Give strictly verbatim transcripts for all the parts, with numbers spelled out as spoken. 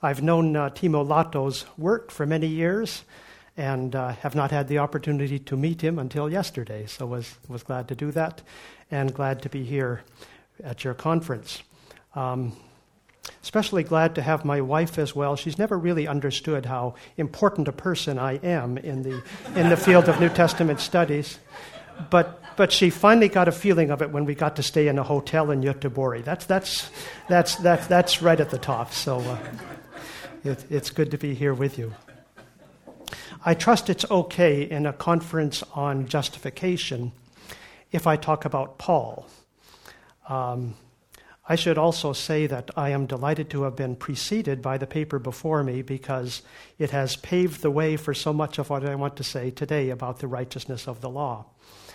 I've known uh, Timo Lato's work for many years and uh, have not had the opportunity to meet him until yesterday, so was, was glad to do that and glad to be here at your conference. Um, especially glad to have my wife as well. She's never really understood how important a person I am in the in the field of New Testament studies, but but she finally got a feeling of it when we got to stay in a hotel in Göteborg. That's that's that's that's that's right at the top. So uh, it, it's good to be here with you. I trust it's okay in a conference on justification if I talk about Paul. Um, I should also say that I am delighted to have been preceded by the paper before me because it has paved the way for so much of what I want to say today about the righteousness of the law.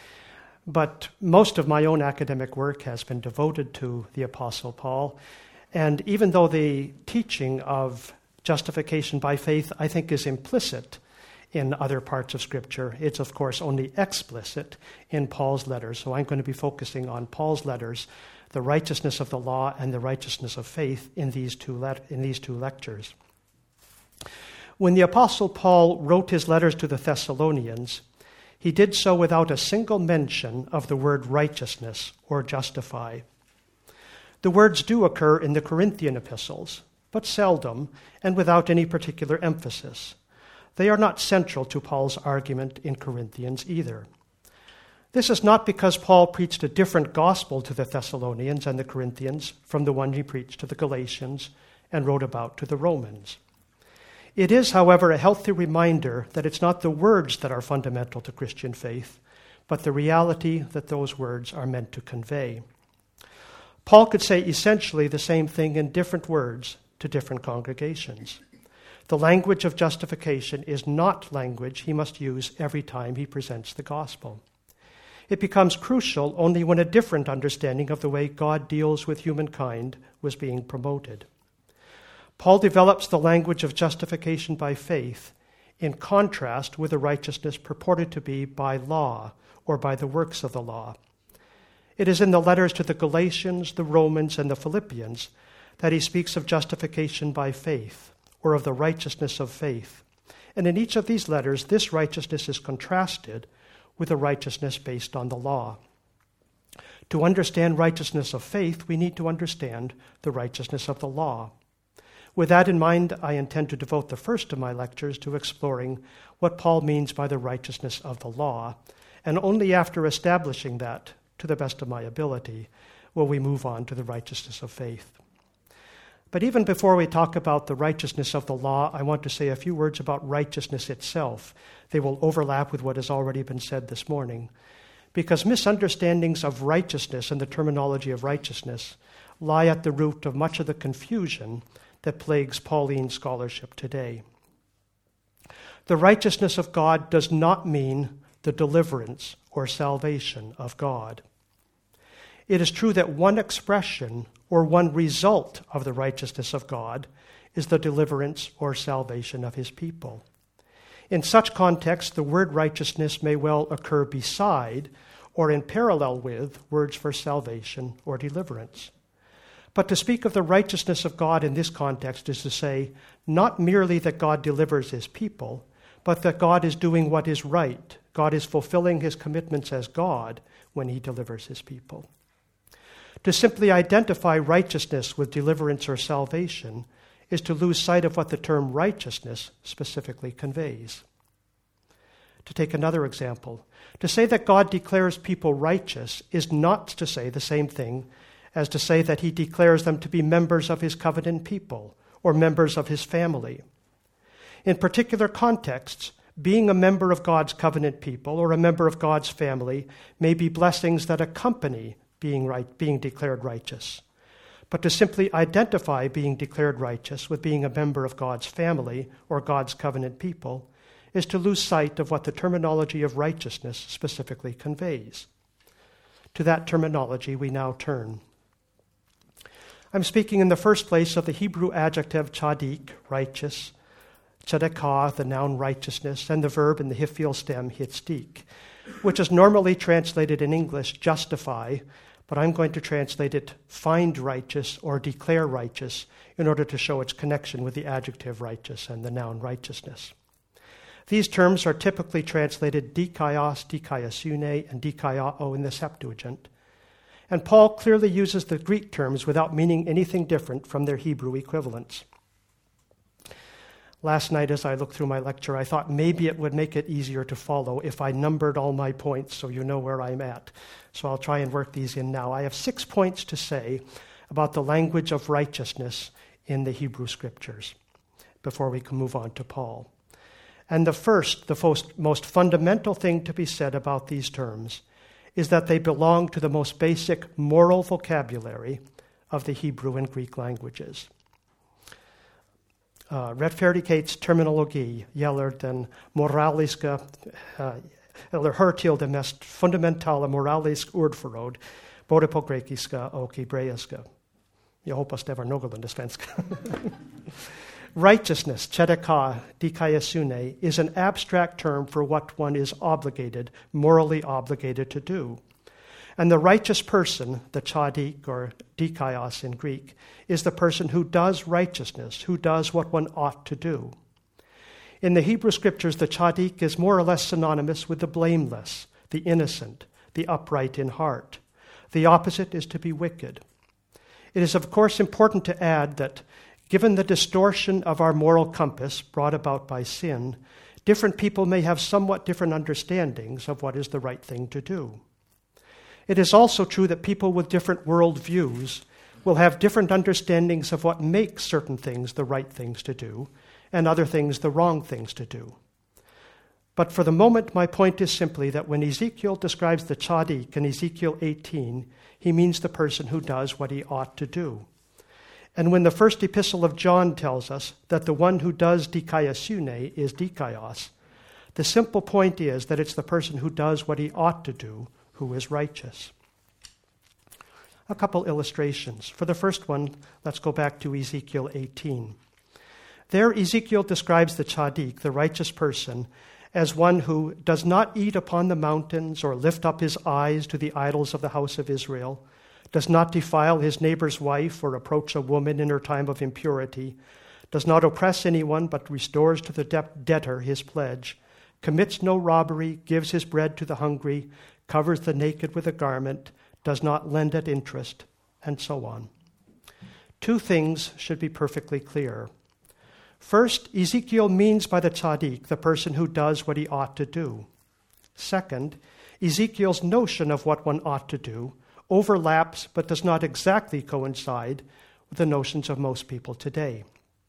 But most of my own academic work has been devoted to the Apostle Paul, and even though the teaching of justification by faith, I think, is implicit in other parts of Scripture, it's of course only explicit in Paul's letters. So I'm going to be focusing on Paul's letters, the righteousness of the law and the righteousness of faith in these two let- in these two lectures. When the Apostle Paul wrote his letters to the Thessalonians, he did so without a single mention of the word righteousness or justify. The words do occur in the Corinthian epistles, but seldom and without any particular emphasis. They are not central to Paul's argument in Corinthians either. This is not because Paul preached a different gospel to the Thessalonians and the Corinthians from the one he preached to the Galatians and wrote about to the Romans. It is, however, a healthy reminder that it's not the words that are fundamental to Christian faith, but the reality that those words are meant to convey. Paul could say essentially the same thing in different words to different congregations. The language of justification is not language he must use every time he presents the gospel. It becomes crucial only when a different understanding of the way God deals with humankind was being promoted. Paul develops the language of justification by faith in contrast with the righteousness purported to be by law or by the works of the law. It is in the letters to the Galatians, the Romans, and the Philippians that he speaks of justification by faith or of the righteousness of faith. And in each of these letters, this righteousness is contrasted with a righteousness based on the law. To understand righteousness of faith, we need to understand the righteousness of the law. With that in mind, I intend to devote the first of my lectures to exploring what Paul means by the righteousness of the law, and only after establishing that, to the best of my ability, will we move on to the righteousness of faith. But even before we talk about the righteousness of the law, I want to say a few words about righteousness itself. They will overlap with what has already been said this morning, because misunderstandings of righteousness and the terminology of righteousness lie at the root of much of the confusion that plagues Pauline scholarship today. The righteousness of God does not mean the deliverance or salvation of God. It is true that one expression or one result of the righteousness of God is the deliverance or salvation of his people. In such context, the word righteousness may well occur beside or in parallel with words for salvation or deliverance. But to speak of the righteousness of God in this context is to say not merely that God delivers his people, but that God is doing what is right. God is fulfilling his commitments as God when he delivers his people. To simply identify righteousness with deliverance or salvation is to lose sight of what the term righteousness specifically conveys. To take another example, to say that God declares people righteous is not to say the same thing as to say that he declares them to be members of his covenant people or members of his family. In particular contexts, being a member of God's covenant people or a member of God's family may be blessings that accompany being right, being declared righteous. But to simply identify being declared righteous with being a member of God's family or God's covenant people is to lose sight of what the terminology of righteousness specifically conveys. To that terminology we now turn. I'm speaking in the first place of the Hebrew adjective tzaddik, righteous, tzedakah, the noun righteousness, and the verb in the hifil stem hitzdik, which is normally translated in English justify, but I'm going to translate it find righteous or declare righteous in order to show its connection with the adjective righteous and the noun righteousness. These terms are typically translated dikaios, dikaiosune, and dikaiao in the Septuagint. And Paul clearly uses the Greek terms without meaning anything different from their Hebrew equivalents. Last night, as I looked through my lecture, I thought maybe it would make it easier to follow if I numbered all my points so you know where I'm at. So I'll try and work these in now. I have six points to say about the language of righteousness in the Hebrew Scriptures before we can move on to Paul. And the first, the most fundamental thing to be said about these terms is that they belong to the most basic moral vocabulary of the Hebrew and Greek languages. Uh, Rättfärdighetens terminologi gäller den moraliska, uh, eller hör till det mest fundamentala moralisk ordförråd, både på grekiska och hebreiska. Jag hoppas det var någorlunda svenska. Righteousness, tzedakah, dikaiosune, is an abstract term for what one is obligated, morally obligated to do. And the righteous person, the tzaddik or dikaios in Greek, is the person who does righteousness, who does what one ought to do. In the Hebrew Scriptures, the tzaddik is more or less synonymous with the blameless, the innocent, the upright in heart. The opposite is to be wicked. It is, of course, important to add that given the distortion of our moral compass brought about by sin, different people may have somewhat different understandings of what is the right thing to do. It is also true that people with different world views will have different understandings of what makes certain things the right things to do and other things the wrong things to do. But for the moment, my point is simply that when Ezekiel describes the tzaddik in Ezekiel eighteen, he means the person who does what he ought to do. And when the first epistle of John tells us that the one who does dikaiosune is dikaios, the simple point is that it's the person who does what he ought to do who is righteous. A couple illustrations. For the first one, let's go back to Ezekiel eighteen. There, Ezekiel describes the tzaddik, the righteous person, as one who does not eat upon the mountains or lift up his eyes to the idols of the house of Israel, does not defile his neighbor's wife or approach a woman in her time of impurity, does not oppress anyone but restores to the de- debtor his pledge, commits no robbery, gives his bread to the hungry, covers the naked with a garment, does not lend at interest, and so on. Two things should be perfectly clear. First, Ezekiel means by the tzaddik the person who does what he ought to do. Second, Ezekiel's notion of what one ought to do overlaps but does not exactly coincide with the notions of most people today.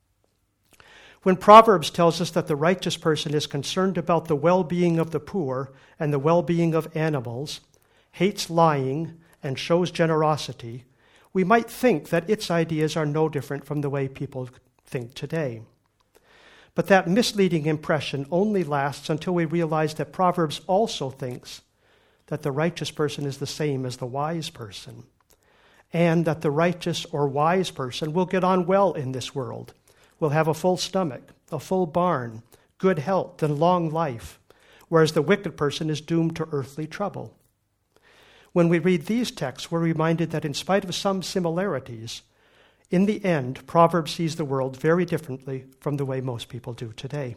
When Proverbs tells us that the righteous person is concerned about the well-being of the poor and the well-being of animals, hates lying, and shows generosity, we might think that its ideas are no different from the way people think today. But that misleading impression only lasts until we realize that Proverbs also thinks that the righteous person is the same as the wise person, and that the righteous or wise person will get on well in this world, will have a full stomach, a full barn, good health, and long life, whereas the wicked person is doomed to earthly trouble. When we read these texts, we're reminded that in spite of some similarities, in the end, Proverbs sees the world very differently from the way most people do today.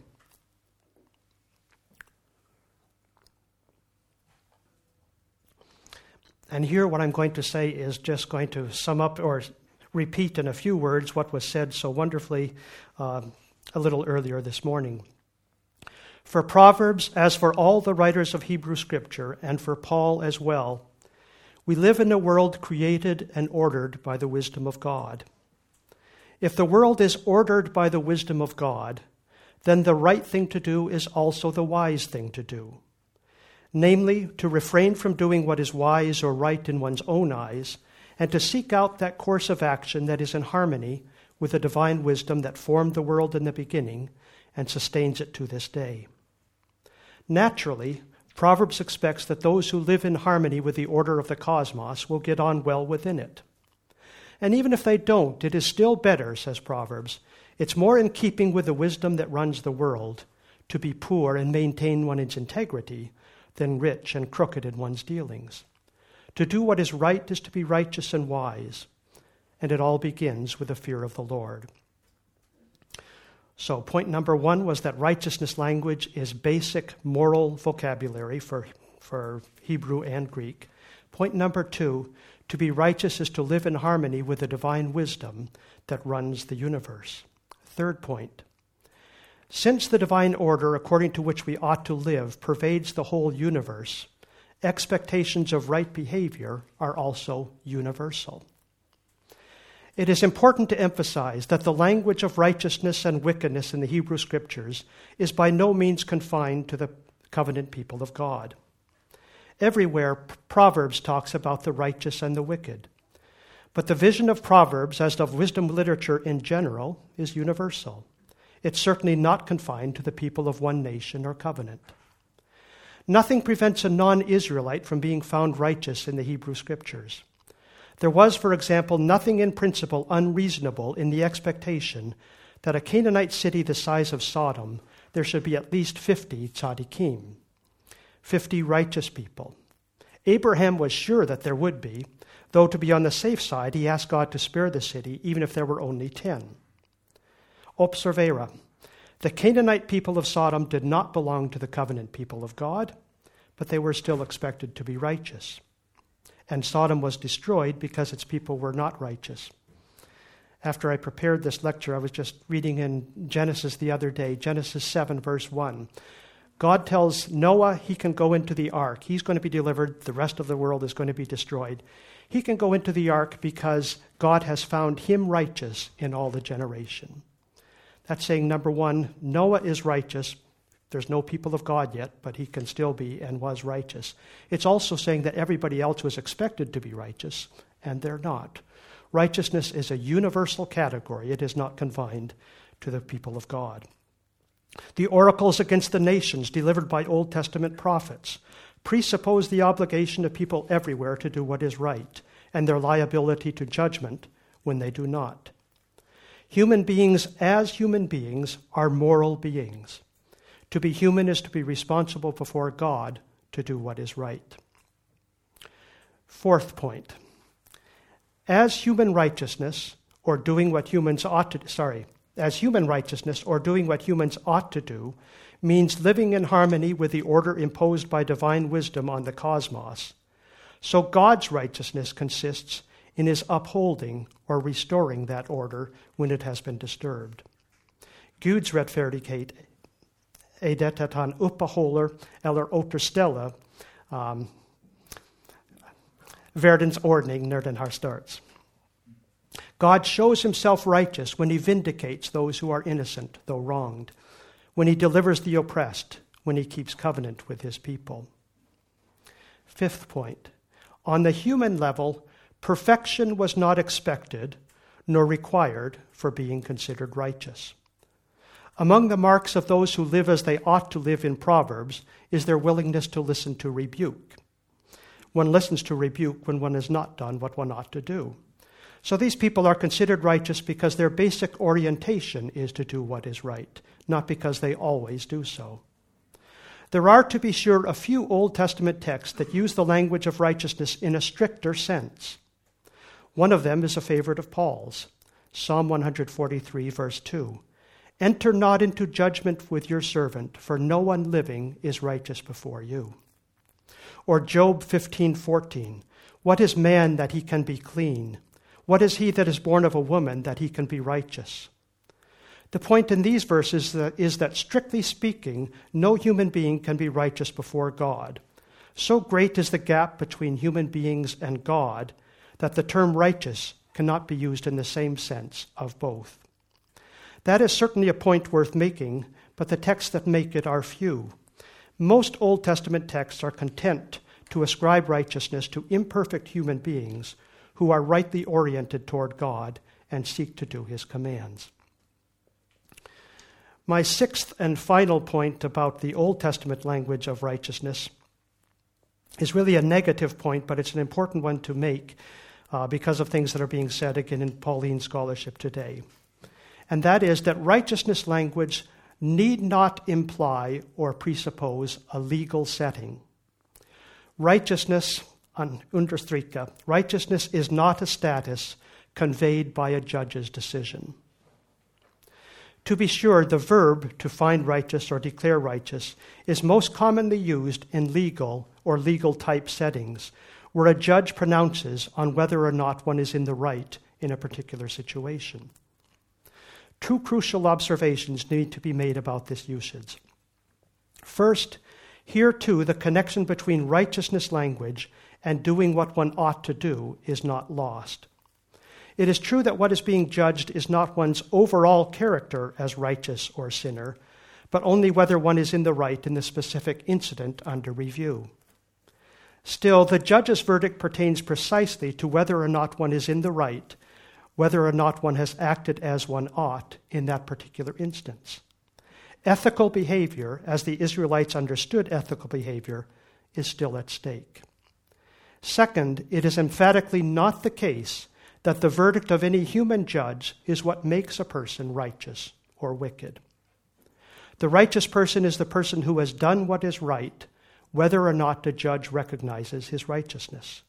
And here what I'm going to say is just going to sum up or repeat in a few words what was said so wonderfully uh, a little earlier this morning. For Proverbs, as for all the writers of Hebrew Scripture, and for Paul as well, we live in a world created and ordered by the wisdom of God. If the world is ordered by the wisdom of God, then the right thing to do is also the wise thing to do. Namely, to refrain from doing what is wise or right in one's own eyes, and to seek out that course of action that is in harmony with the divine wisdom that formed the world in the beginning and sustains it to this day. Naturally, Proverbs expects that those who live in harmony with the order of the cosmos will get on well within it. And even if they don't, it is still better, says Proverbs, it's more in keeping with the wisdom that runs the world to be poor and maintain one's integrity than rich and crooked in one's dealings. To do what is right is to be righteous and wise, and it all begins with the fear of the Lord. So point number one was that righteousness language is basic moral vocabulary for, for Hebrew and Greek. Point number two, to be righteous is to live in harmony with the divine wisdom that runs the universe. Third point, since the divine order according to which we ought to live pervades the whole universe, expectations of right behavior are also universal. It is important to emphasize that the language of righteousness and wickedness in the Hebrew Scriptures is by no means confined to the covenant people of God. Everywhere, Proverbs talks about the righteous and the wicked. But the vision of Proverbs, as of wisdom literature in general, is universal. It's certainly not confined to the people of one nation or covenant. Nothing prevents a non-Israelite from being found righteous in the Hebrew Scriptures. There was, for example, nothing in principle unreasonable in the expectation that a Canaanite city the size of Sodom, there should be at least fifty tzaddikim, fifty righteous people. Abraham was sure that there would be, though to be on the safe side, he asked God to spare the city, even if there were only ten. Observera, the Canaanite people of Sodom did not belong to the covenant people of God, but they were still expected to be righteous. And Sodom was destroyed because its people were not righteous. After I prepared this lecture, I was just reading in Genesis the other day, Genesis seven, verse one. God tells Noah he can go into the ark. He's going to be delivered. The rest of the world is going to be destroyed. He can go into the ark because God has found him righteous in all the generation. That's saying, number one, Noah is righteous. There's no people of God yet, but he can still be and was righteous. It's also saying that everybody else was expected to be righteous, and they're not. Righteousness is a universal category. It is not confined to the people of God. The oracles against the nations delivered by Old Testament prophets presuppose the obligation of people everywhere to do what is right, and their liability to judgment when they do not. Human beings, as human beings, are moral beings. To be human is to be responsible before God to do what is right. Fourth point. As human righteousness, or doing what humans ought to, sorry, as human righteousness, or doing what humans ought to do, means living in harmony with the order imposed by divine wisdom on the cosmos, so God's righteousness consists in his upholding or restoring that order when it has been disturbed. Guds rättfärdighet är det att han uppehåller eller återställer um, världens ordning när den har störts. God shows himself righteous when he vindicates those who are innocent, though wronged, when he delivers the oppressed, when he keeps covenant with his people. Fifth point. On the human level, perfection was not expected nor required for being considered righteous. Among the marks of those who live as they ought to live in Proverbs is their willingness to listen to rebuke. One listens to rebuke when one has not done what one ought to do. So these people are considered righteous because their basic orientation is to do what is right, not because they always do so. There are, to be sure, a few Old Testament texts that use the language of righteousness in a stricter sense. One of them is a favorite of Paul's, Psalm one forty-three, verse two. Enter not into judgment with your servant, for no one living is righteous before you. Or Job fifteen fourteen. What is man that he can be clean? What is he that is born of a woman that he can be righteous? The point in these verses is that, strictly speaking, no human being can be righteous before God. So great is the gap between human beings and God that the term righteous cannot be used in the same sense of both. That is certainly a point worth making, but the texts that make it are few. Most Old Testament texts are content to ascribe righteousness to imperfect human beings who are rightly oriented toward God and seek to do his commands. My sixth and final point about the Old Testament language of righteousness is really a negative point, but it's an important one to make uh, because of things that are being said again in Pauline scholarship today. And that is that righteousness language need not imply or presuppose a legal setting. Righteousness, understryka, righteousness is not a status conveyed by a judge's decision. To be sure, the verb to find righteous or declare righteous is most commonly used in legal or legal type settings, where a judge pronounces on whether or not one is in the right in a particular situation. Two crucial observations need to be made about this usage. First, here too, the connection between righteousness language and doing what one ought to do is not lost. It is true that what is being judged is not one's overall character as righteous or sinner, but only whether one is in the right in the specific incident under review. Still, the judge's verdict pertains precisely to whether or not one is in the right, whether or not one has acted as one ought in that particular instance. Ethical behavior, as the Israelites understood ethical behavior, is still at stake. Second, it is emphatically not the case that the verdict of any human judge is what makes a person righteous or wicked. The righteous person is the person who has done what is right, whether or not the judge recognizes his righteousness.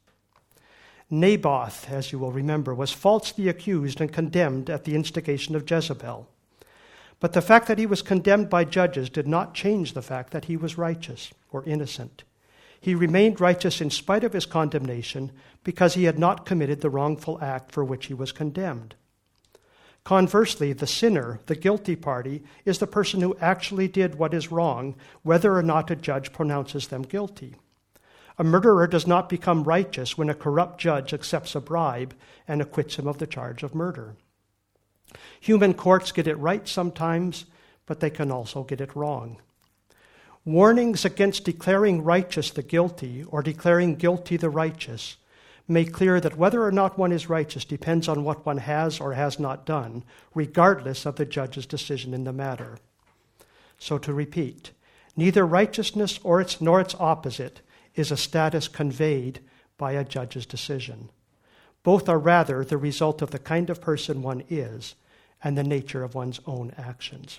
Naboth, as you will remember, was falsely accused and condemned at the instigation of Jezebel. But the fact that he was condemned by judges did not change the fact that he was righteous or innocent. He remained righteous in spite of his condemnation because he had not committed the wrongful act for which he was condemned. Conversely, the sinner, the guilty party, is the person who actually did what is wrong, whether or not a judge pronounces them guilty. A murderer does not become righteous when a corrupt judge accepts a bribe and acquits him of the charge of murder. Human courts get it right sometimes, but they can also get it wrong. Warnings against declaring righteous the guilty or declaring guilty the righteous make clear that whether or not one is righteous depends on what one has or has not done, regardless of the judge's decision in the matter. So to repeat, neither righteousness or its nor its opposite is a status conveyed by a judge's decision. Both are rather the result of the kind of person one is and the nature of one's own actions.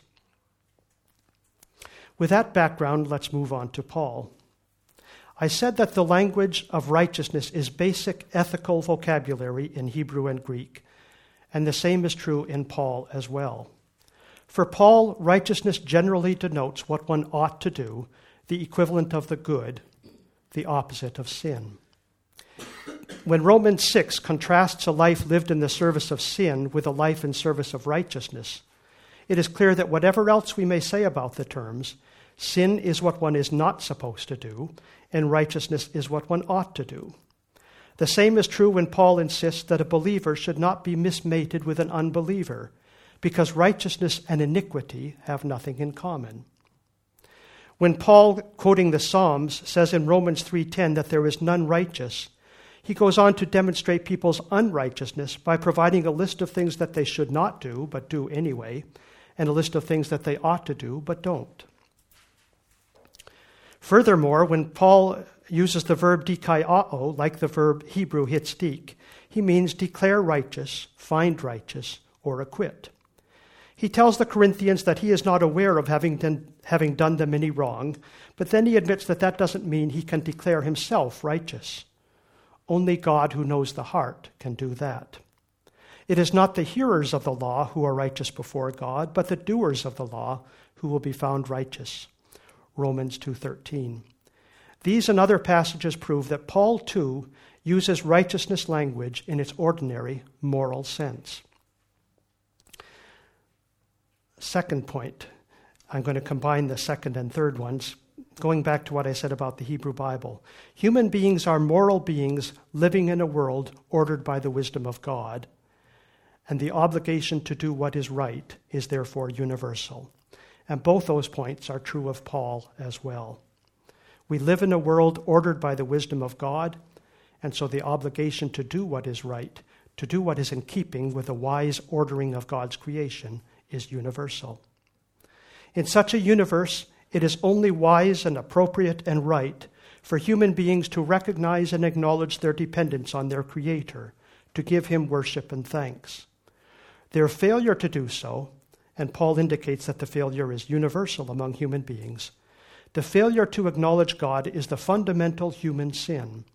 With that background, let's move on to Paul. I said that the language of righteousness is basic ethical vocabulary in Hebrew and Greek, and the same is true in Paul as well. For Paul, righteousness generally denotes what one ought to do, the equivalent of the good, the opposite of sin. When Romans six contrasts a life lived in the service of sin with a life in service of righteousness, it is clear that whatever else we may say about the terms, sin is what one is not supposed to do, and righteousness is what one ought to do. The same is true when Paul insists that a believer should not be mismated with an unbeliever, because righteousness and iniquity have nothing in common. When Paul, quoting the Psalms, says in Romans three ten that there is none righteous, he goes on to demonstrate people's unrighteousness by providing a list of things that they should not do, but do anyway, and a list of things that they ought to do, but don't. Furthermore, when Paul uses the verb dikaiao, like the verb Hebrew hitzdik, he means declare righteous, find righteous, or acquit. He tells the Corinthians that he is not aware of having done, having done them any wrong, but then he admits that that doesn't mean he can declare himself righteous. Only God, who knows the heart, can do that. It is not the hearers of the law who are righteous before God, but the doers of the law who will be found righteous. Romans two thirteen. These and other passages prove that Paul, too, uses righteousness language in its ordinary moral sense. Second point, I'm going to combine the second and third ones, going back to what I said about the Hebrew Bible. Human beings are moral beings living in a world ordered by the wisdom of God, and the obligation to do what is right is therefore universal. And both those points are true of Paul as well. We live in a world ordered by the wisdom of God, and so the obligation to do what is right, to do what is in keeping with the wise ordering of God's creation, is universal. In such a universe, it is only wise and appropriate and right for human beings to recognize and acknowledge their dependence on their Creator, to give Him worship and thanks. Their failure to do so, and Paul indicates that the failure is universal among human beings, the failure to acknowledge God is the fundamental human sin.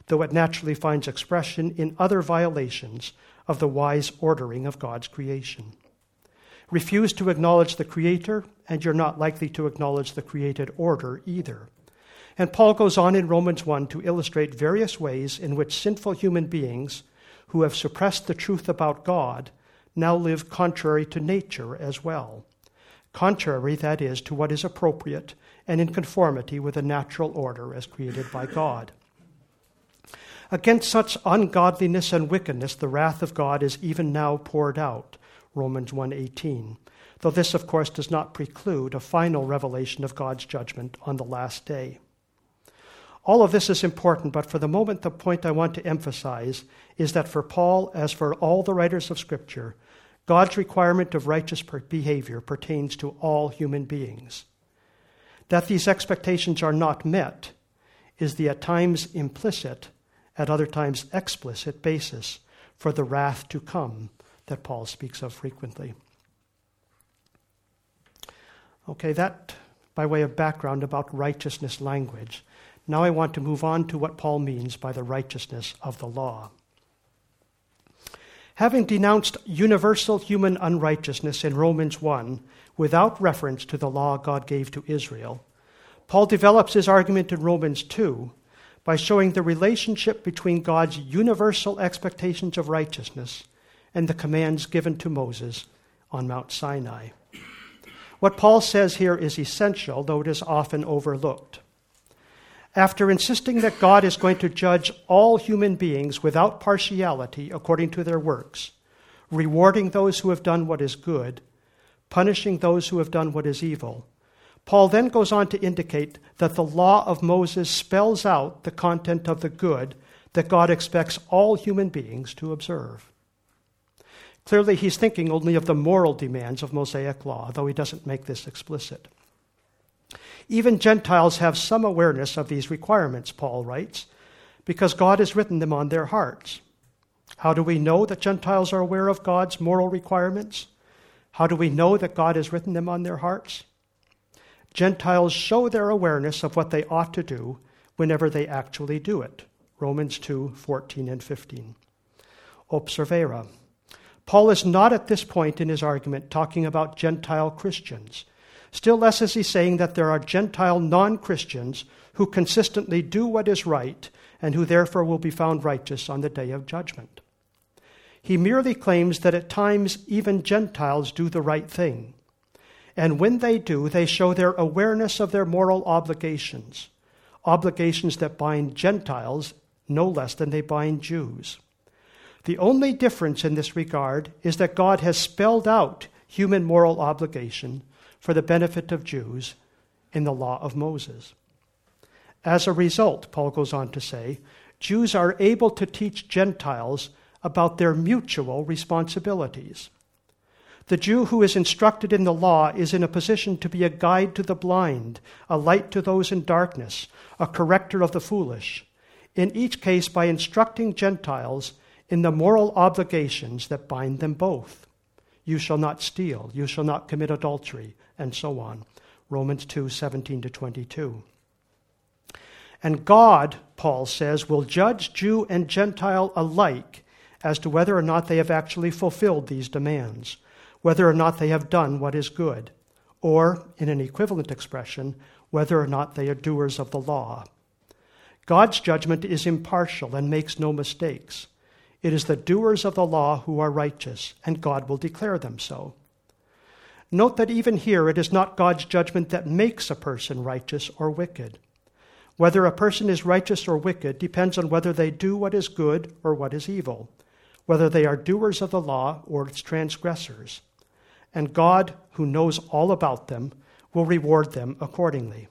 though it naturally finds expression in other violations of the wise ordering of God's creation. Refuse to acknowledge the Creator, and you're not likely to acknowledge the created order either. And Paul goes on in Romans one to illustrate various ways in which sinful human beings who have suppressed the truth about God now live contrary to nature as well. Contrary, that is, to what is appropriate and in conformity with the natural order as created by God. Against such ungodliness and wickedness, the wrath of God is even now poured out, Romans one eighteen, though this, of course, does not preclude a final revelation of God's judgment on the last day. All of this is important, but for the moment, the point I want to emphasize is that for Paul, as for all the writers of Scripture, God's requirement of righteous behavior pertains to all human beings. That these expectations are not met is the at times implicit, at other times explicit basis for the wrath to come that Paul speaks of frequently. Okay, that by way of background about righteousness language. Now I want to move on to what Paul means by the righteousness of the law. Having denounced universal human unrighteousness in Romans one without reference to the law God gave to Israel, Paul develops his argument in Romans two by showing the relationship between God's universal expectations of righteousness and the commands given to Moses on Mount Sinai. What Paul says here is essential, though it is often overlooked. After insisting that God is going to judge all human beings without partiality according to their works, rewarding those who have done what is good, punishing those who have done what is evil, Paul then goes on to indicate that the law of Moses spells out the content of the good that God expects all human beings to observe. Clearly, he's thinking only of the moral demands of Mosaic law, though he doesn't make this explicit. Even Gentiles have some awareness of these requirements, Paul writes, because God has written them on their hearts. How do we know that Gentiles are aware of God's moral requirements? How do we know that God has written them on their hearts? Gentiles show their awareness of what they ought to do whenever they actually do it. Romans two, fourteen and fifteen. Observera. Paul is not at this point in his argument talking about Gentile Christians. Still less is he saying that there are Gentile non-Christians who consistently do what is right and who therefore will be found righteous on the day of judgment. He merely claims that at times even Gentiles do the right thing. And when they do, they show their awareness of their moral obligations, obligations that bind Gentiles no less than they bind Jews. The only difference in this regard is that God has spelled out human moral obligation for the benefit of Jews in the law of Moses. As a result, Paul goes on to say, Jews are able to teach Gentiles about their mutual responsibilities. The Jew who is instructed in the law is in a position to be a guide to the blind, a light to those in darkness, a corrector of the foolish, in each case by instructing Gentiles in the moral obligations that bind them both. You shall not steal, you shall not commit adultery, and so on. Romans two, seventeen to twenty-two. And God, Paul says, will judge Jew and Gentile alike as to whether or not they have actually fulfilled these demands, whether or not they have done what is good, or, in an equivalent expression, whether or not they are doers of the law. God's judgment is impartial and makes no mistakes. It is the doers of the law who are righteous, and God will declare them so. Note that even here it is not God's judgment that makes a person righteous or wicked. Whether a person is righteous or wicked depends on whether they do what is good or what is evil, whether they are doers of the law or its transgressors. And God, who knows all about them, will reward them accordingly.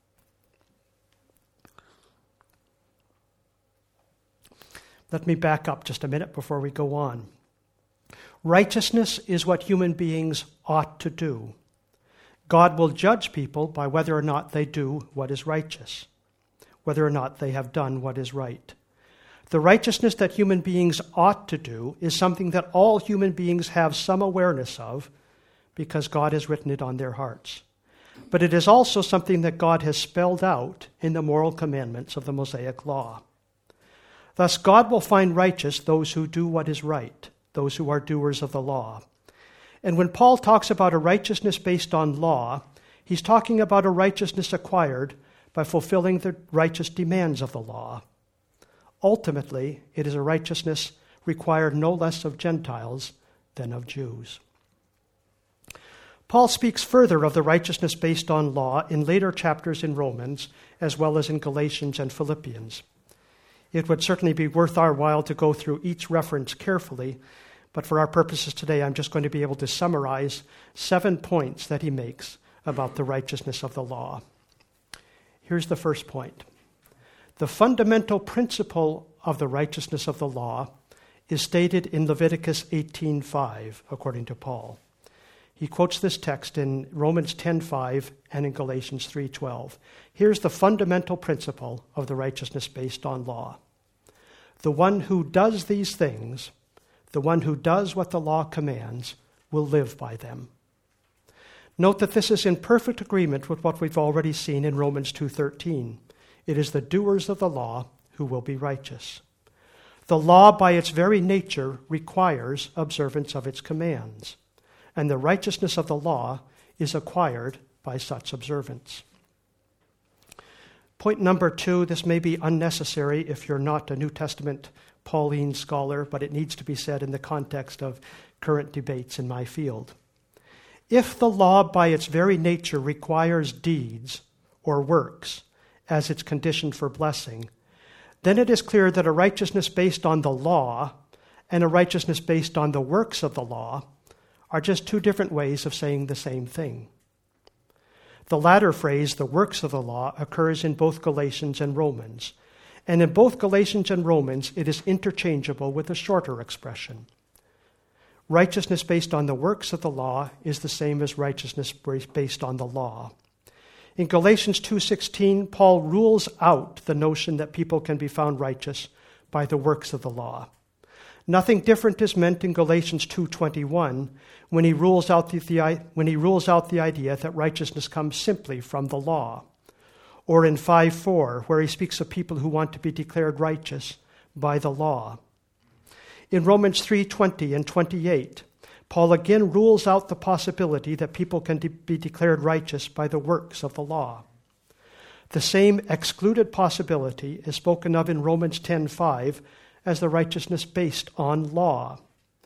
Let me back up just a minute before we go on. Righteousness is what human beings ought to do. God will judge people by whether or not they do what is righteous, whether or not they have done what is right. The righteousness that human beings ought to do is something that all human beings have some awareness of because God has written it on their hearts. But it is also something that God has spelled out in the moral commandments of the Mosaic law. Thus, God will find righteous those who do what is right, those who are doers of the law. And when Paul talks about a righteousness based on law, he's talking about a righteousness acquired by fulfilling the righteous demands of the law. Ultimately, it is a righteousness required no less of Gentiles than of Jews. Paul speaks further of the righteousness based on law in later chapters in Romans, as well as in Galatians and Philippians. It would certainly be worth our while to go through each reference carefully, but for our purposes today, I'm just going to be able to summarize seven points that he makes about the righteousness of the law. Here's the first point. The fundamental principle of the righteousness of the law is stated in Leviticus eighteen five, according to Paul. He quotes this text in Romans ten five and in Galatians three twelve. Here's the fundamental principle of the righteousness based on law. The one who does these things, the one who does what the law commands, will live by them. Note that this is in perfect agreement with what we've already seen in Romans two thirteen. It is the doers of the law who will be righteous. The law, by its very nature, requires observance of its commands, and the righteousness of the law is acquired by such observance. Point number two, this may be unnecessary if you're not a New Testament Pauline scholar, but it needs to be said in the context of current debates in my field. If the law by its very nature requires deeds or works as its condition for blessing, then it is clear that a righteousness based on the law and a righteousness based on the works of the law are just two different ways of saying the same thing. The latter phrase, the works of the law, occurs in both Galatians and Romans. And in both Galatians and Romans, it is interchangeable with a shorter expression. Righteousness based on the works of the law is the same as righteousness based on the law. In Galatians two sixteen, Paul rules out the notion that people can be found righteous by the works of the law. Nothing different is meant in Galatians two twenty-one when he rules out the, the when he rules out the idea that righteousness comes simply from the law, or in five four where he speaks of people who want to be declared righteous by the law. In Romans three twenty and twenty-eight, Paul again rules out the possibility that people can de- be declared righteous by the works of the law. The same excluded possibility is spoken of in Romans ten five as the righteousness based on law.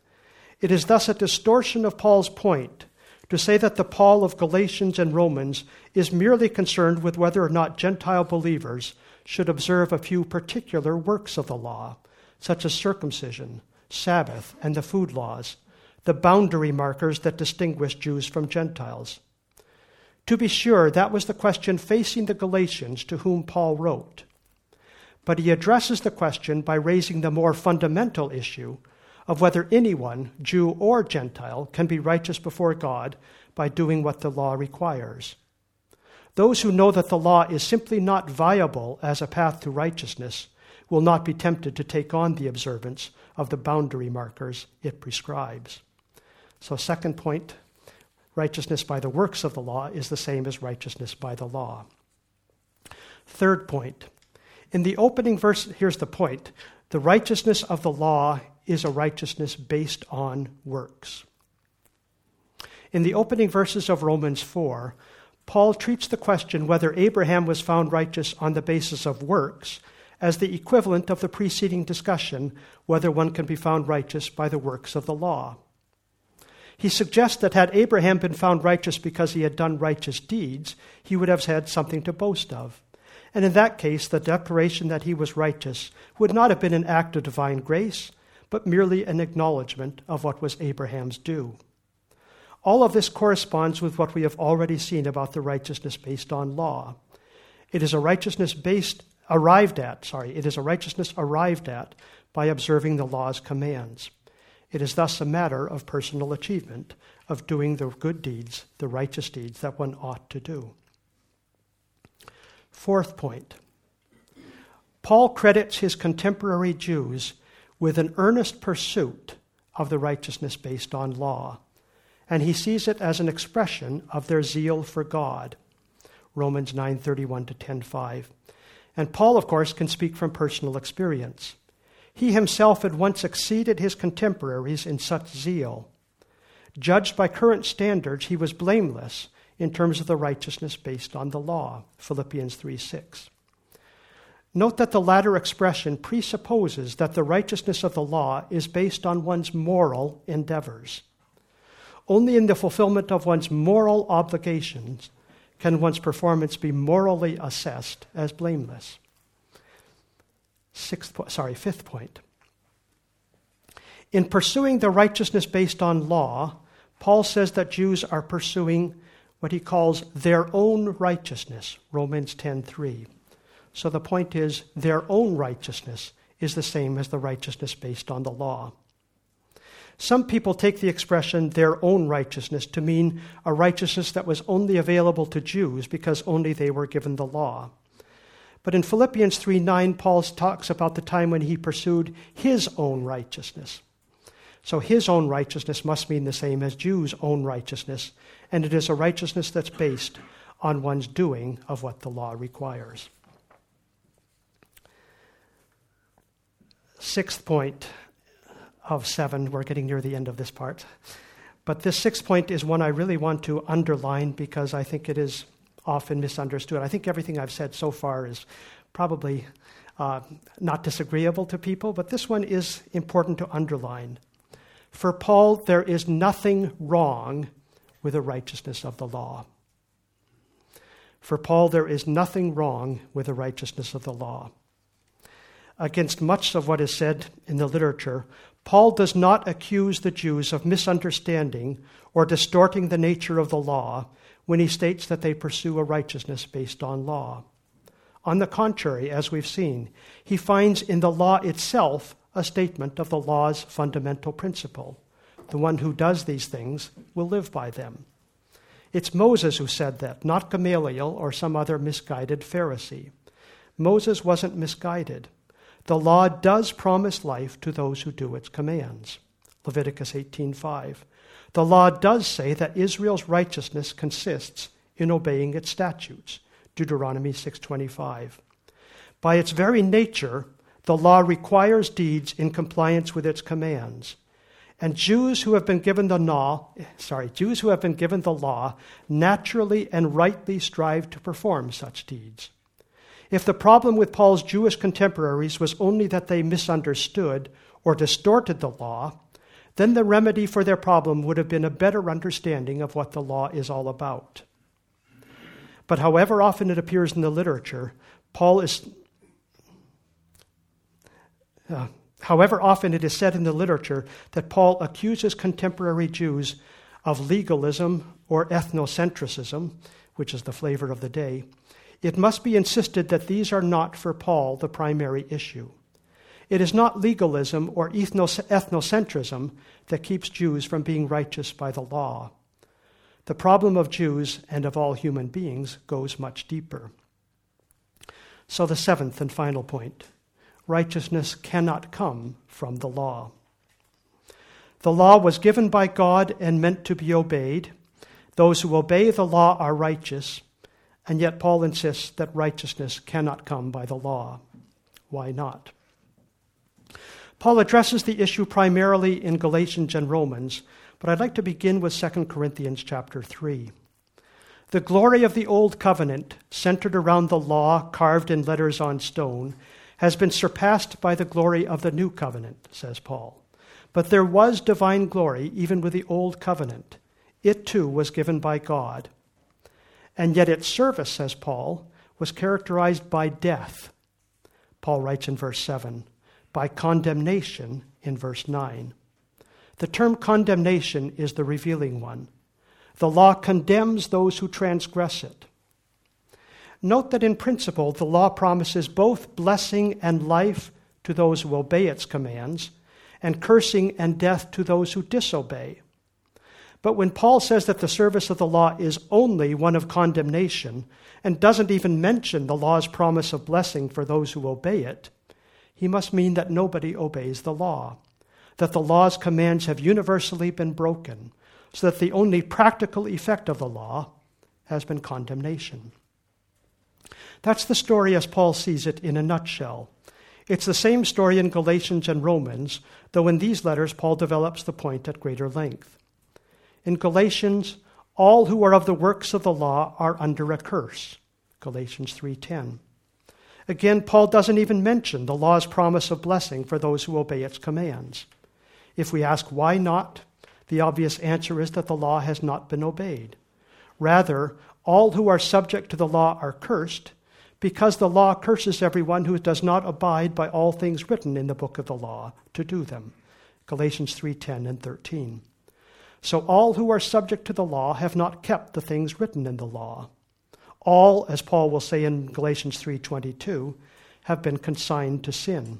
It is thus a distortion of Paul's point to say that the Paul of Galatians and Romans is merely concerned with whether or not Gentile believers should observe a few particular works of the law, such as circumcision, Sabbath, and the food laws, the boundary markers that distinguish Jews from Gentiles. To be sure, that was the question facing the Galatians to whom Paul wrote. But he addresses the question by raising the more fundamental issue of whether anyone, Jew or Gentile, can be righteous before God by doing what the law requires. Those who know that the law is simply not viable as a path to righteousness will not be tempted to take on the observance of the boundary markers it prescribes. So, second point, righteousness by the works of the law is the same as righteousness by the law. Third point, in the opening verse, here's the point, the righteousness of the law is a righteousness based on works. In the opening verses of Romans four, Paul treats the question whether Abraham was found righteous on the basis of works as the equivalent of the preceding discussion whether one can be found righteous by the works of the law. He suggests that had Abraham been found righteous because he had done righteous deeds, he would have had something to boast of. And in that case, the declaration that he was righteous would not have been an act of divine grace, but merely an acknowledgement of what was Abraham's due. All of this corresponds with what we have already seen about the righteousness based on law. It is a righteousness based, arrived at, sorry, it is a righteousness arrived at by observing the law's commands. It is thus a matter of personal achievement, of doing the good deeds, the righteous deeds that one ought to do. Fourth point, Paul credits his contemporary Jews with an earnest pursuit of the righteousness based on law, and he sees it as an expression of their zeal for God, Romans nine thirty-one to ten five. And Paul, of course, can speak from personal experience. He himself had once exceeded his contemporaries in such zeal. Judged by current standards, he was blameless in terms of the righteousness based on the law, Philippians three six. Note that the latter expression presupposes that the righteousness of the law is based on one's moral endeavors. Only in the fulfillment of one's moral obligations can one's performance be morally assessed as blameless. Sixth, sorry, fifth point. In pursuing the righteousness based on law, Paul says that Jews are pursuing what he calls their own righteousness, Romans ten three. So the point is, their own righteousness is the same as the righteousness based on the law. Some people take the expression their own righteousness to mean a righteousness that was only available to Jews because only they were given the law. But in Philippians three nine, Paul talks about the time when he pursued his own righteousness. So his own righteousness must mean the same as Jews' own righteousness, and it is a righteousness that's based on one's doing of what the law requires. Sixth point of seven, we're getting near the end of this part. But this sixth point is one I really want to underline because I think it is often misunderstood. I think everything I've said so far is probably uh, not disagreeable to people, but this one is important to underline. For Paul, there is nothing wrong with the righteousness of the law. For Paul, there is nothing wrong with the righteousness of the law. Against much of what is said in the literature, Paul does not accuse the Jews of misunderstanding or distorting the nature of the law when he states that they pursue a righteousness based on law. On the contrary, as we've seen, he finds in the law itself a statement of the law's fundamental principle. The one who does these things will live by them. It's Moses who said that, not Gamaliel or some other misguided Pharisee. Moses wasn't misguided. The law does promise life to those who do its commands. Leviticus eighteen five. The law does say that Israel's righteousness consists in obeying its statutes. Deuteronomy six twenty-five. By its very nature, the law requires deeds in compliance with its commands. And Jews who have been given the law, sorry, Jews who have been given the law naturally and rightly strive to perform such deeds. If the problem with Paul's Jewish contemporaries was only that they misunderstood or distorted the law, then the remedy for their problem would have been a better understanding of what the law is all about. But however often it appears in the literature, Paul is, uh, however often it is said in the literature that Paul accuses contemporary Jews of legalism or ethnocentrism, which is the flavor of the day, it must be insisted that these are not for Paul the primary issue. It is not legalism or ethnocentrism that keeps Jews from being righteous by the law. The problem of Jews and of all human beings goes much deeper. So the seventh and final point, righteousness cannot come from the law. The law was given by God and meant to be obeyed. Those who obey the law are righteous, and yet Paul insists that righteousness cannot come by the law. Why not? Paul addresses the issue primarily in Galatians and Romans, but I'd like to begin with Second Corinthians chapter three. The glory of the old covenant, centered around the law carved in letters on stone, has been surpassed by the glory of the new covenant, says Paul. But there was divine glory even with the old covenant. It too was given by God. And yet its service, says Paul, was characterized by death. Paul writes in verse seven, by condemnation in verse nine. The term condemnation is the revealing one. The law condemns those who transgress it. Note that in principle, the law promises both blessing and life to those who obey its commands, and cursing and death to those who disobey. But when Paul says that the service of the law is only one of condemnation, and doesn't even mention the law's promise of blessing for those who obey it, he must mean that nobody obeys the law, that the law's commands have universally been broken, so that the only practical effect of the law has been condemnation. That's the story as Paul sees it in a nutshell. It's the same story in Galatians and Romans, though in these letters Paul develops the point at greater length. In Galatians, all who are of the works of the law are under a curse, Galatians three ten. Again, Paul doesn't even mention the law's promise of blessing for those who obey its commands. If we ask why not, the obvious answer is that the law has not been obeyed. Rather, all who are subject to the law are cursed, because the law curses everyone who does not abide by all things written in the book of the law to do them, Galatians three ten and thirteen. So all who are subject to the law have not kept the things written in the law. All, as Paul will say in Galatians three twenty-two, have been consigned to sin.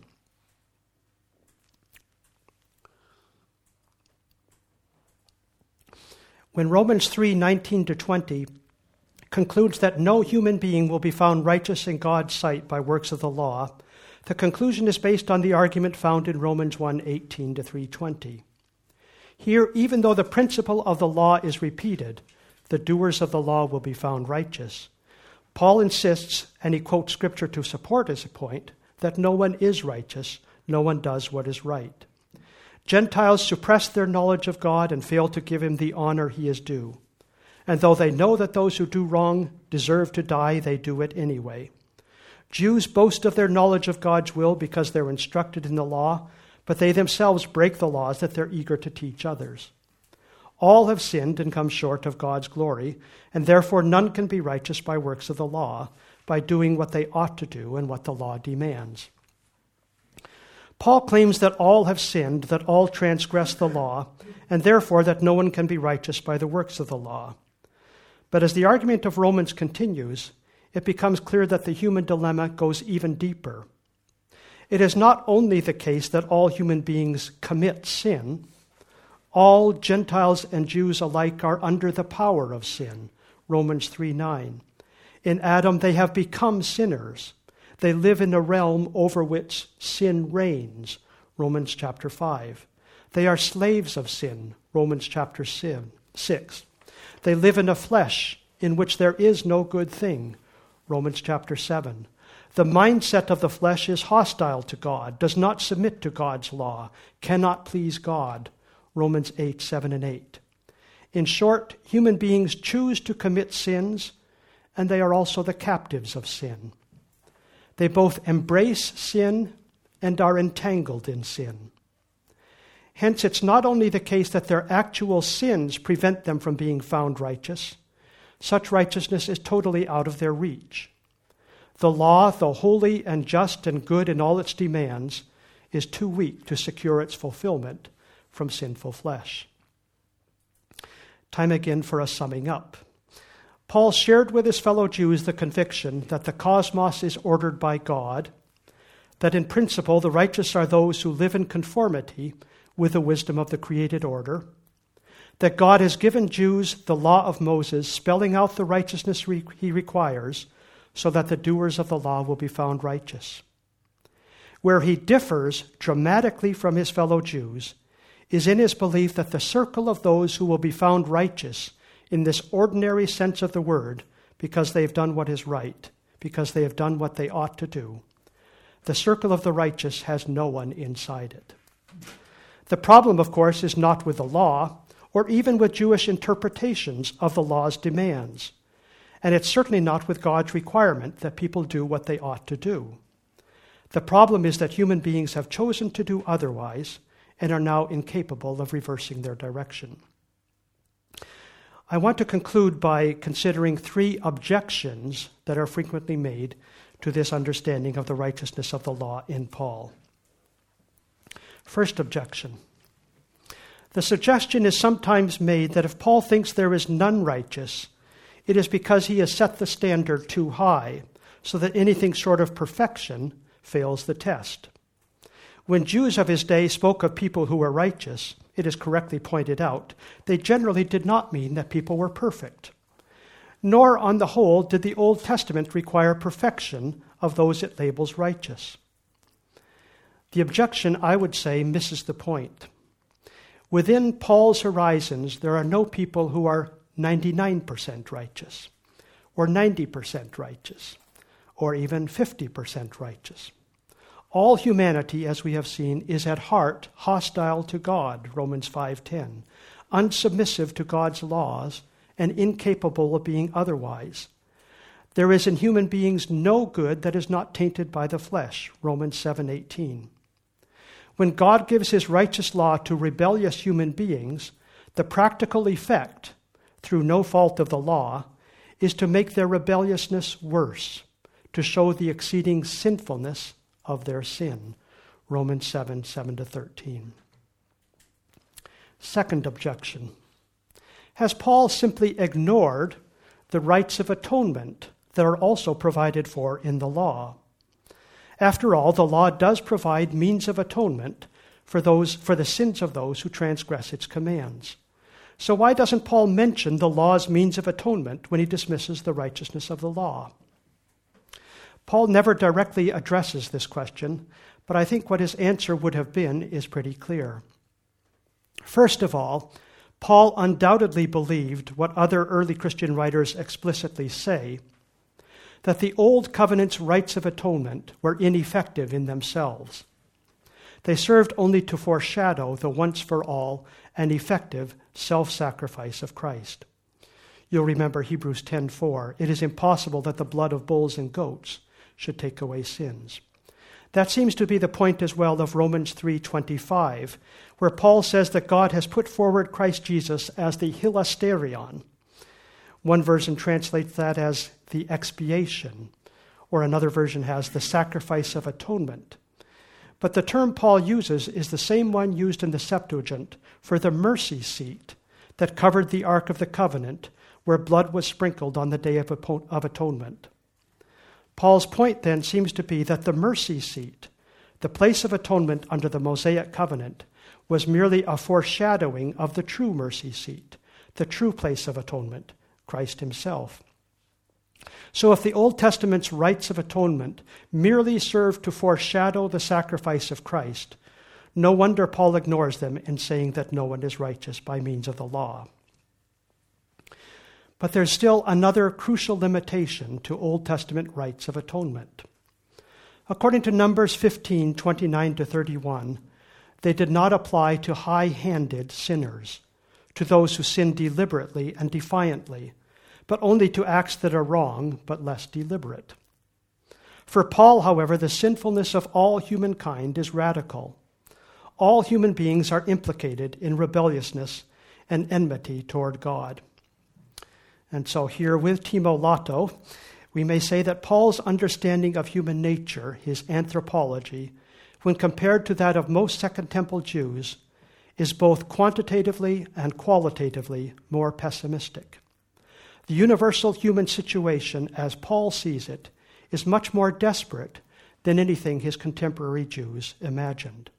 When Romans three nineteen to twenty concludes that no human being will be found righteous in God's sight by works of the law, the conclusion is based on the argument found in Romans one eighteen to three twenty. Here, even though the principle of the law is repeated, the doers of the law will be found righteous. Paul insists, and he quotes Scripture to support his point, that no one is righteous, no one does what is right. Gentiles suppress their knowledge of God and fail to give him the honor he is due. And though they know that those who do wrong deserve to die, they do it anyway. Jews boast of their knowledge of God's will because they're instructed in the law, but they themselves break the laws that they're eager to teach others. All have sinned and come short of God's glory, and therefore none can be righteous by works of the law, by doing what they ought to do and what the law demands. Paul claims that all have sinned, that all transgress the law, and therefore that no one can be righteous by the works of the law. But as the argument of Romans continues, it becomes clear that the human dilemma goes even deeper. It is not only the case that all human beings commit sin. All Gentiles and Jews alike are under the power of sin, Romans three nine. In Adam they have become sinners. They live in a realm over which sin reigns, Romans chapter five. They are slaves of sin, Romans chapter six. They live in a flesh in which there is no good thing, Romans chapter seven. The mindset of the flesh is hostile to God, does not submit to God's law, cannot please God, Romans eight seven and eight. In short, human beings choose to commit sins, and they are also the captives of sin. They both embrace sin and are entangled in sin. Hence, it's not only the case that their actual sins prevent them from being found righteous. Such righteousness is totally out of their reach. The law, though holy and just and good in all its demands, is too weak to secure its fulfillment from sinful flesh. Time again for a summing up. Paul shared with his fellow Jews the conviction that the cosmos is ordered by God, that in principle the righteous are those who live in conformity with the wisdom of the created order, that God has given Jews the law of Moses, spelling out the righteousness he requires, so that the doers of the law will be found righteous. Where he differs dramatically from his fellow Jews is in his belief that the circle of those who will be found righteous in this ordinary sense of the word, because they have done what is right, because they have done what they ought to do, the circle of the righteous has no one inside it. The problem, of course, is not with the law, or even with Jewish interpretations of the law's demands. And it's certainly not with God's requirement that people do what they ought to do. The problem is that human beings have chosen to do otherwise and are now incapable of reversing their direction. I want to conclude by considering three objections that are frequently made to this understanding of the righteousness of the law in Paul. First objection. The suggestion is sometimes made that if Paul thinks there is none righteous, it is because he has set the standard too high, so that anything short of perfection fails the test. When Jews of his day spoke of people who were righteous, it is correctly pointed out, they generally did not mean that people were perfect. Nor, on the whole, did the Old Testament require perfection of those it labels righteous. The objection, I would say, misses the point. Within Paul's horizons, there are no people who are ninety-nine percent righteous, or ninety percent righteous, or even fifty percent righteous. All humanity, as we have seen, is at heart hostile to God, Romans five ten, unsubmissive to God's laws, and incapable of being otherwise. There is in human beings no good that is not tainted by the flesh, Romans seven eighteen. When God gives his righteous law to rebellious human beings, the practical effect, through no fault of the law, is to make their rebelliousness worse, to show the exceeding sinfulness of their sin, Romans seven seven to thirteen. Second objection. Has Paul simply ignored the rights of atonement that are also provided for in the law? After all, the law does provide means of atonement for those for the sins of those who transgress its commands. So why doesn't Paul mention the law's means of atonement when he dismisses the righteousness of the law? Paul never directly addresses this question, but I think what his answer would have been is pretty clear. First of all, Paul undoubtedly believed what other early Christian writers explicitly say, that the Old Covenant's rites of atonement were ineffective in themselves. They served only to foreshadow the once-for-all and effective self-sacrifice of Christ. You'll remember Hebrews ten four. It is impossible that the blood of bulls and goats should take away sins. That seems to be the point as well of Romans three twenty-five, where Paul says that God has put forward Christ Jesus as the hilasterion. One version translates that as the expiation, or another version has the sacrifice of atonement. But the term Paul uses is the same one used in the Septuagint for the mercy seat that covered the Ark of the Covenant, where blood was sprinkled on the Day of Atonement. Paul's point then seems to be that the mercy seat, the place of atonement under the Mosaic covenant, was merely a foreshadowing of the true mercy seat, the true place of atonement, Christ himself. So if the Old Testament's rites of atonement merely served to foreshadow the sacrifice of Christ, no wonder Paul ignores them in saying that no one is righteous by means of the law. But there's still another crucial limitation to Old Testament rites of atonement. According to Numbers fifteen twenty-nine to thirty-one, they did not apply to high-handed sinners, to those who sin deliberately and defiantly, but only to acts that are wrong but less deliberate. For Paul, however, the sinfulness of all humankind is radical. All human beings are implicated in rebelliousness and enmity toward God. And so here with Timo Lato, we may say that Paul's understanding of human nature, his anthropology, when compared to that of most Second Temple Jews, is both quantitatively and qualitatively more pessimistic. The universal human situation, as Paul sees it, is much more desperate than anything his contemporary Jews imagined.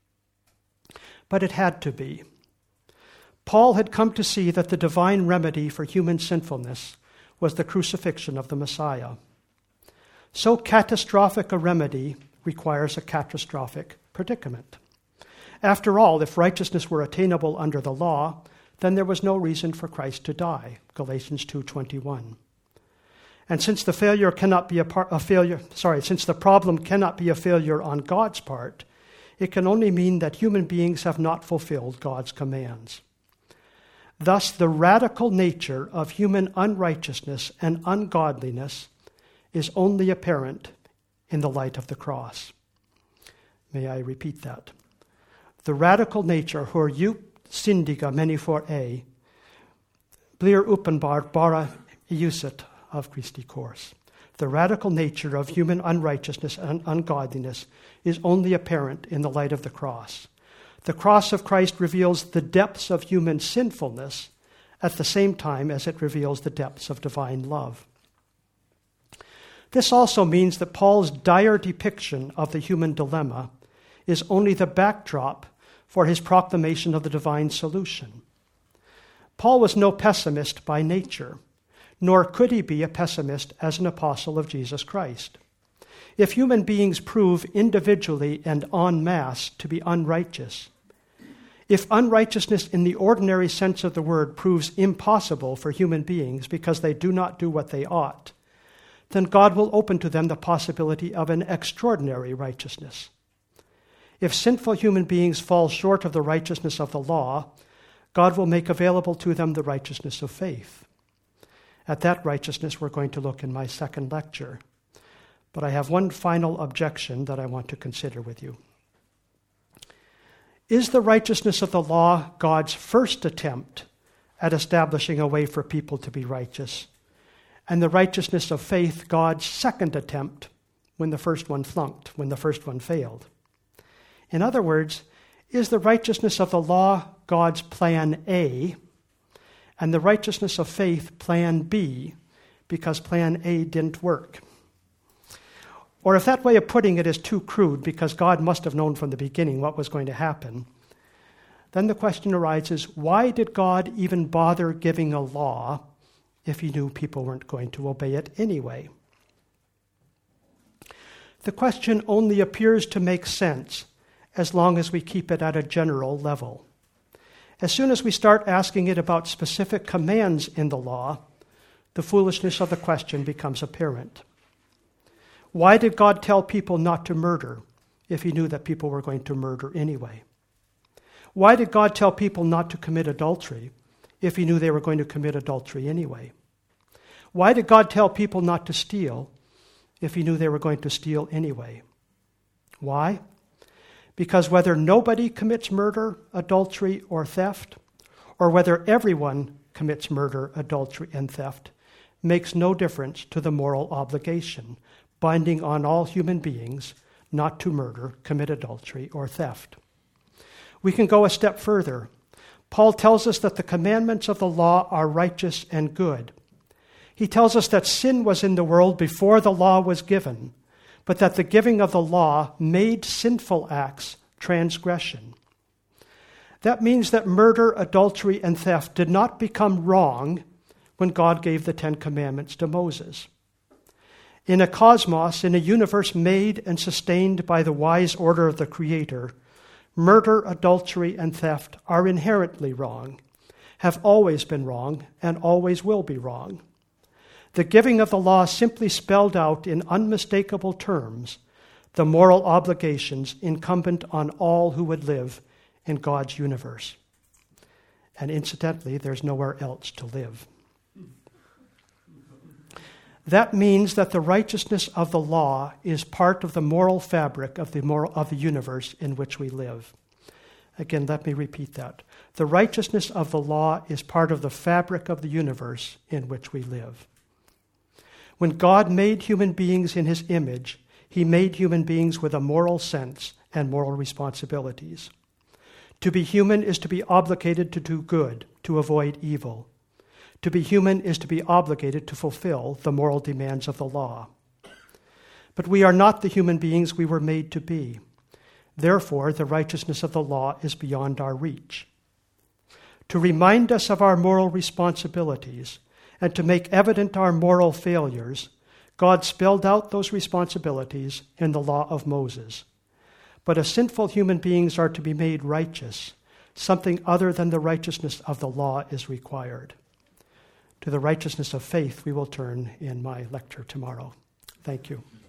But it had to be. Paul had come to see that the divine remedy for human sinfulness was the crucifixion of the Messiah. So catastrophic a remedy requires a catastrophic predicament. After all, if righteousness were attainable under the law, then there was no reason for Christ to die, Galatians two twenty-one. And since the failure cannot be a, par- a failure, sorry, since the problem cannot be a failure on God's part, it can only mean that human beings have not fulfilled God's commands. Thus, the radical nature of human unrighteousness and ungodliness is only apparent in the light of the cross. May I repeat that? The radical nature, hur djupt syndiga människor är, blir uppenbart bara i ljuset av Kristi kors. The radical nature of human unrighteousness and ungodliness is only apparent in the light of the cross. The cross of Christ reveals the depths of human sinfulness at the same time as it reveals the depths of divine love. This also means that Paul's dire depiction of the human dilemma is only the backdrop for his proclamation of the divine solution. Paul was no pessimist by nature, nor could he be a pessimist as an apostle of Jesus Christ. If human beings prove individually and en masse to be unrighteous, if unrighteousness in the ordinary sense of the word proves impossible for human beings because they do not do what they ought, then God will open to them the possibility of an extraordinary righteousness. If sinful human beings fall short of the righteousness of the law, God will make available to them the righteousness of faith. At that righteousness, we're going to look in my second lecture. But I have one final objection that I want to consider with you. Is the righteousness of the law God's first attempt at establishing a way for people to be righteous, and the righteousness of faith God's second attempt when the first one flunked, when the first one failed? In other words, is the righteousness of the law God's plan A, and the righteousness of faith plan B, because plan A didn't work? Or if that way of putting it is too crude, because God must have known from the beginning what was going to happen, then the question arises, why did God even bother giving a law if he knew people weren't going to obey it anyway? The question only appears to make sense as long as we keep it at a general level. As soon as we start asking it about specific commands in the law, the foolishness of the question becomes apparent. Why did God tell people not to murder if he knew that people were going to murder anyway? Why did God tell people not to commit adultery if he knew they were going to commit adultery anyway? Why did God tell people not to steal if he knew they were going to steal anyway? Why? Because whether nobody commits murder, adultery, or theft, or whether everyone commits murder, adultery, and theft, makes no difference to the moral obligation binding on all human beings not to murder, commit adultery, or theft. We can go a step further. Paul tells us that the commandments of the law are righteous and good. He tells us that sin was in the world before the law was given, but that the giving of the law made sinful acts transgression. That means that murder, adultery, and theft did not become wrong when God gave the Ten Commandments to Moses. In a cosmos, in a universe made and sustained by the wise order of the Creator, murder, adultery, and theft are inherently wrong, have always been wrong, and always will be wrong. The giving of the law simply spelled out in unmistakable terms the moral obligations incumbent on all who would live in God's universe. And incidentally, there's nowhere else to live. That means that the righteousness of the law is part of the moral fabric of the moral of the universe in which we live. Again, let me repeat that. The righteousness of the law is part of the fabric of the universe in which we live. When God made human beings in his image, he made human beings with a moral sense and moral responsibilities. To be human is to be obligated to do good, to avoid evil. To be human is to be obligated to fulfill the moral demands of the law. But we are not the human beings we were made to be. Therefore, the righteousness of the law is beyond our reach. To remind us of our moral responsibilities and to make evident our moral failures, God spelled out those responsibilities in the law of Moses. But as sinful human beings are to be made righteous, something other than the righteousness of the law is required. To the righteousness of faith we will turn in my lecture tomorrow. Thank you.